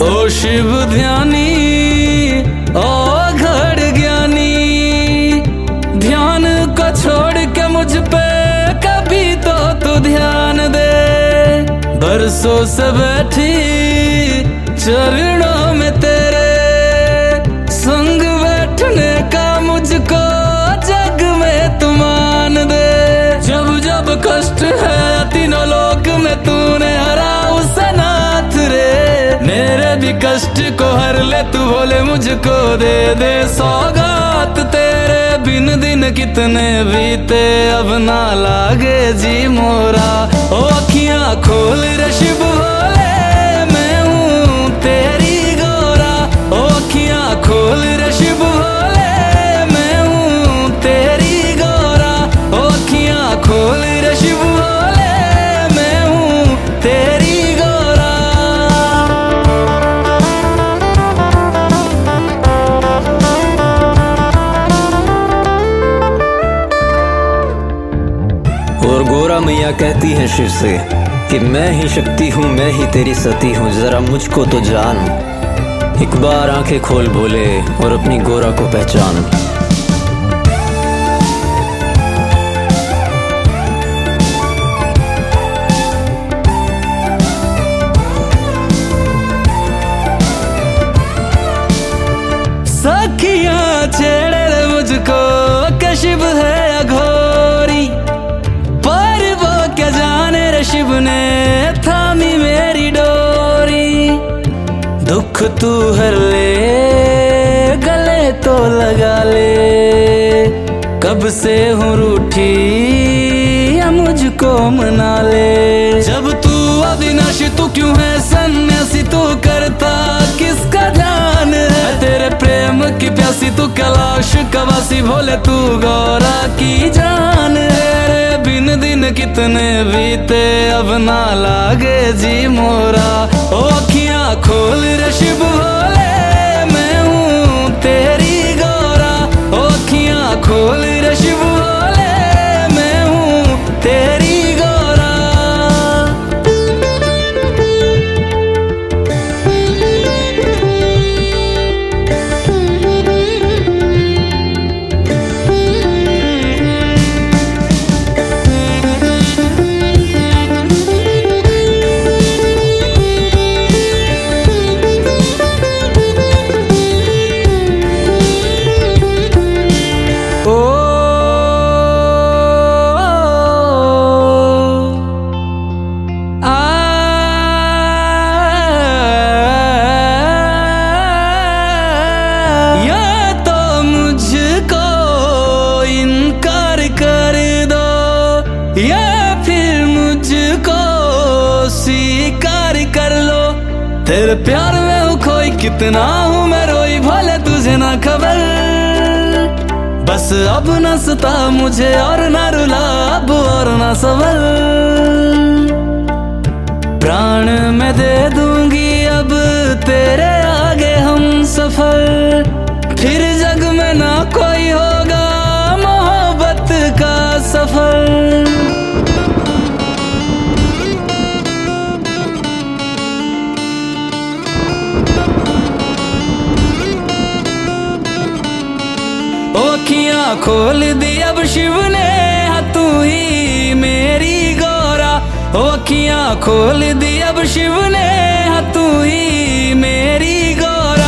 ओ शिव ध्यानी ओ घड़ ज्ञानी, ध्यान को छोड़ के मुझ पे कभी तो तू ध्यान दे। बरसों से बैठी चरणों में तेरे संग बैठने का मुझको जग में तू मान दे। जब जब कष्ट है तीनों लोक में तूने हरा उस नाथ रे, मेरे भी कष्ट को हर ले तू बोले मुझको दे दे सौगात। तेरे बिन दिन कितने बीते अब ना लागे जी मोरा। ओ अखियां खोल रे शिव भोले मैं हूँ तेरी गोरा। ओ अखियां खोल रे शिव भोले मैं हूँ तेरी गोरा। ओ अखियां खोल रे शिव भोले मैं हूँ तेरी गोरा। और गोरा मैया कहती है शिव से कि मैं ही शक्ति हूँ, मैं ही तेरी सती हूँ, जरा मुझको तो जान। एक बार आंखें खोल बोले और अपनी गोरा को पहचान। सखियां छेड़े रे मुझको के शिव है अघोरी, पर वो क्या जाने रे शिव ने थामी मेरी डोरी। दुख तू हर ले गले तो लगा ले, कब से हूँ रूठी या मुझको मना ले। जब तू अविनाशी तू क्यों है सन्यासी, तू करता किसका ध्यान है। तेरे प्रेम की प्यासी तू कैलाश कवासी, भोले तू गौरा की जान है रे। बिन दिन कितने बीते अब ना लागे जी मोरा। ओ अखियां खोल रे शिव भोले मैं हूँ तेरी गोरा। ओ अखियां खोल रे शिव भोले मैं हूँ तेरी गोरा। या फिर मुझको स्वीकार कर लो, तेरे प्यार में हूँ खोई कितना हूँ मैं रोई, भले तुझे ना खबर। बस अब न सता मुझे और न रुला अब और न सबर। प्राण मैं दे दूंगी अब तेरे आगे हम सफर, फिर जग में ना कोई होगा मोहब्बत का सफर। अखियां खोल दी अब शिव ने तू ही मेरी गोरा। अखियां खोल दी अब शिव ने तू ही मेरी गोरा।